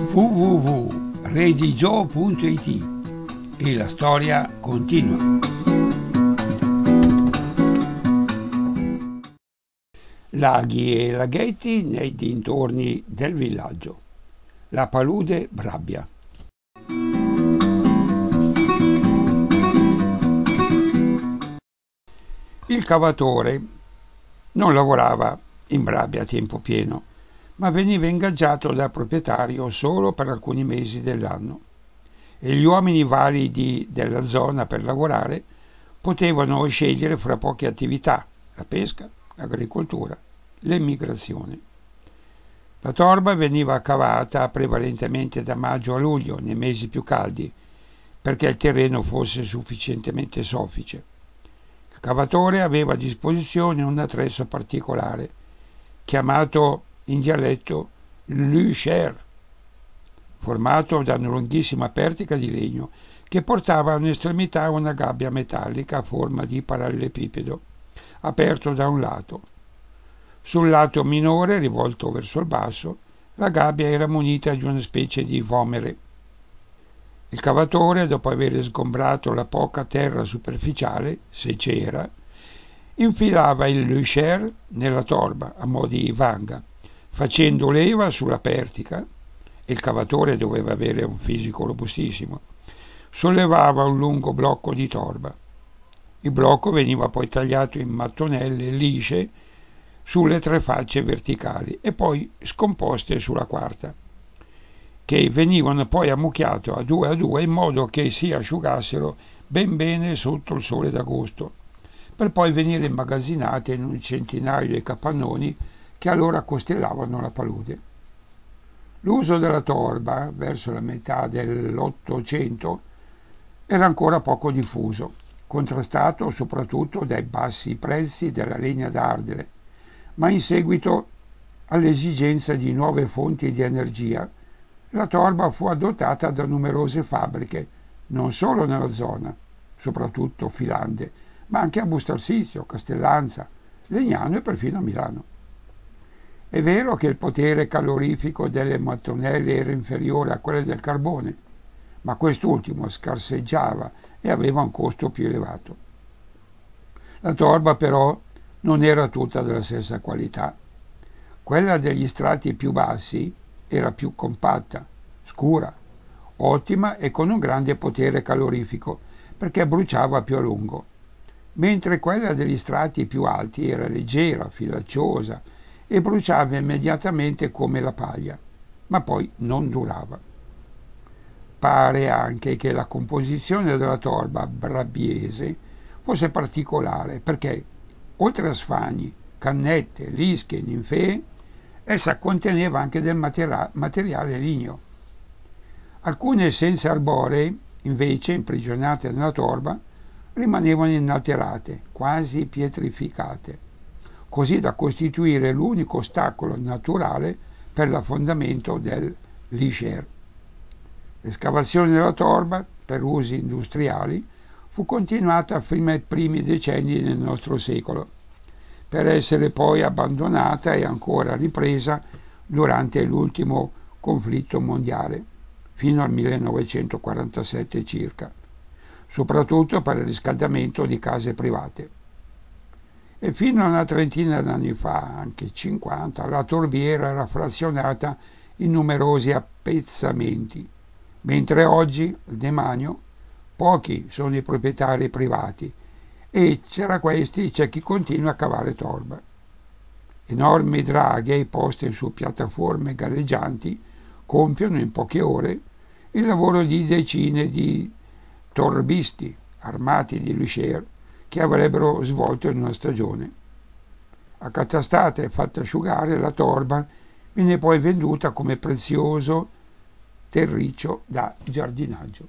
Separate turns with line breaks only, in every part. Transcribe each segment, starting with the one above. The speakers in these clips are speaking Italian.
www.redigio.it e la storia continua. Laghi e laghetti nei dintorni del villaggio. La palude Brabbia. Il cavatore non lavorava in Brabbia a tempo pieno, ma veniva ingaggiato dal proprietario solo per alcuni mesi dell'anno e gli uomini validi della zona per lavorare potevano scegliere fra poche attività: la pesca, l'agricoltura, l'emigrazione. La torba veniva cavata prevalentemente da maggio a luglio, nei mesi più caldi, perché il terreno fosse sufficientemente soffice. Il cavatore aveva a disposizione un attrezzo particolare, chiamato in dialetto lucher, formato da una lunghissima pertica di legno che portava a un'estremità una gabbia metallica a forma di parallelepipedo, aperto da un lato. Sul lato minore, rivolto verso il basso, la gabbia era munita di una specie di vomere. Il cavatore, dopo aver sgombrato la poca terra superficiale, se c'era, infilava il lucher nella torba a mo' di vanga, facendo leva sulla pertica. Il cavatore doveva avere un fisico robustissimo. Sollevava un lungo blocco di torba. Il blocco veniva poi tagliato in mattonelle lisce sulle tre facce verticali e poi scomposte sulla quarta, che venivano poi ammucchiate a due in modo che si asciugassero ben bene sotto il sole d'agosto, per poi venire immagazzinate in un centinaio di capannoni che allora costellavano la palude. L'uso della torba, verso la metà dell'Ottocento, era ancora poco diffuso, contrastato soprattutto dai bassi prezzi della legna da ardere, ma in seguito all'esigenza di nuove fonti di energia, la torba fu adottata da numerose fabbriche, non solo nella zona, soprattutto Filande, ma anche a Bustarsizio, Castellanza, Legnano e perfino a Milano. È vero che il potere calorifico delle mattonelle era inferiore a quello del carbone, ma quest'ultimo scarseggiava e aveva un costo più elevato. La torba però non era tutta della stessa qualità. Quella degli strati più bassi era più compatta, scura, ottima e con un grande potere calorifico, perché bruciava più a lungo, mentre quella degli strati più alti era leggera, filacciosa e bruciava immediatamente come la paglia, ma poi non durava. Pare anche che la composizione della torba brabbiese fosse particolare perché, oltre a sfagni, cannette, lische e ninfee, essa conteneva anche del materiale ligneo. Alcune essenze arboree, invece, imprigionate nella torba, rimanevano inalterate, quasi pietrificate, così da costituire l'unico ostacolo naturale per l'affondamento del licher. L'escavazione della torba, per usi industriali, fu continuata fino ai primi decenni del nostro secolo, per essere poi abbandonata e ancora ripresa durante l'ultimo conflitto mondiale, fino al 1947 circa, soprattutto per il riscaldamento di case private. E fino a una trentina d'anni fa, anche 50, la torbiera era frazionata in numerosi appezzamenti, mentre oggi, al demanio, pochi sono i proprietari privati e tra questi c'è chi continua a cavare torba. Enormi draghe poste su piattaforme galleggianti compiono in poche ore il lavoro di decine di torbisti armati di lucher che avrebbero svolto in una stagione. Accatastata e fatta asciugare, la torba viene poi venduta come prezioso terriccio da giardinaggio.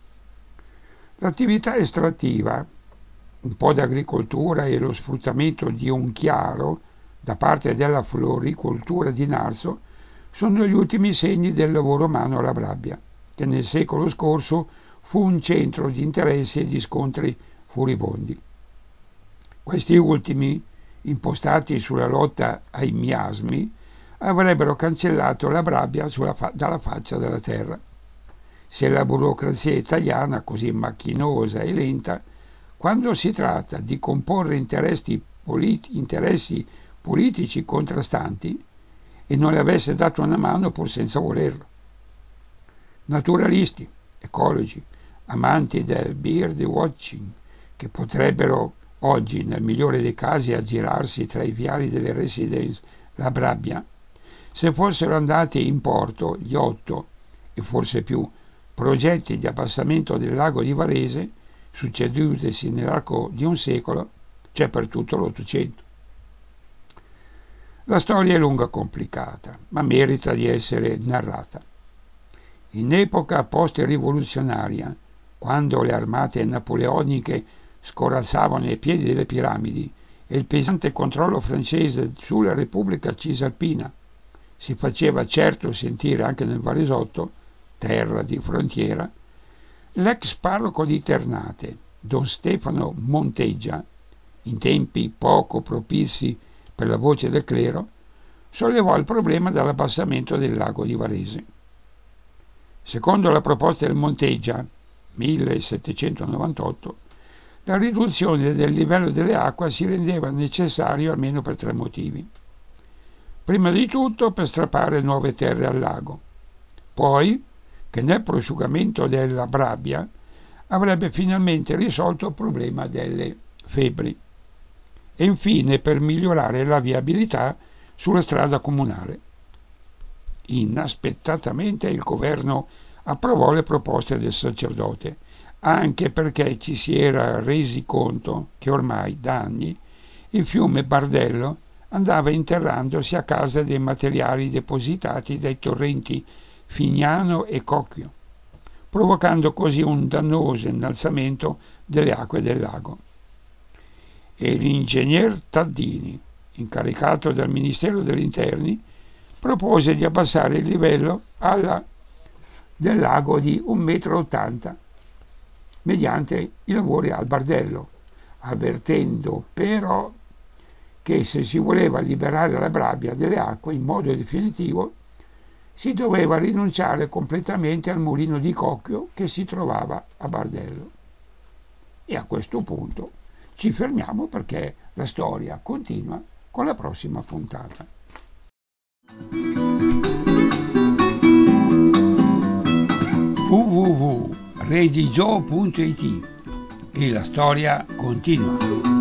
L'attività estrattiva, un po' d'agricoltura e lo sfruttamento di un chiaro da parte della floricoltura di Narso sono gli ultimi segni del lavoro umano alla Brabbia, che nel secolo scorso fu un centro di interessi e di scontri furibondi. Questi ultimi, impostati sulla lotta ai miasmi, avrebbero cancellato la Brabbia dalla faccia della terra. Se la burocrazia italiana, così macchinosa e lenta, quando si tratta di comporre interessi politici contrastanti, e non le avesse dato una mano pur senza volerlo. Naturalisti, ecologi, amanti del bird watching, che potrebbero oggi, nel migliore dei casi, aggirarsi tra i viali delle residence La Brabbia, se fossero andati in porto gli 8 e forse più progetti di abbassamento del lago di Varese, succedutisi nell'arco di un secolo, cioè per tutto l'Ottocento. La storia è lunga e complicata, ma merita di essere narrata. In epoca post-rivoluzionaria, quando le armate napoleoniche scorazzavano ai piedi delle piramidi e il pesante controllo francese sulla Repubblica Cisalpina si faceva certo sentire anche nel Varesotto, terra di frontiera, l'ex parroco di Ternate, don Stefano Monteggia, in tempi poco propizi per la voce del clero, sollevò il problema dell'abbassamento del lago di Varese. Secondo la proposta del Monteggia, 1798, la riduzione del livello delle acque si rendeva necessario almeno per 3 motivi. Prima di tutto per strappare nuove terre al lago, poi che nel prosciugamento della Brabbia avrebbe finalmente risolto il problema delle febbri, e infine per migliorare la viabilità sulla strada comunale. Inaspettatamente il governo approvò le proposte del sacerdote, anche perché ci si era resi conto che ormai da anni il fiume Bardello andava interrandosi a causa dei materiali depositati dai torrenti Fignano e Cocchio, provocando così un dannoso innalzamento delle acque del lago. E l'ingegner Taddini, incaricato dal Ministero degli Interni, propose di abbassare il livello del lago di 1,80 m mediante i lavori al Bardello, avvertendo però che se si voleva liberare la Brabbia delle acque in modo definitivo si doveva rinunciare completamente al mulino di Cocchio che si trovava a Bardello. E a questo punto ci fermiamo perché la storia continua con la prossima puntata. www.redigio.it e la storia continua.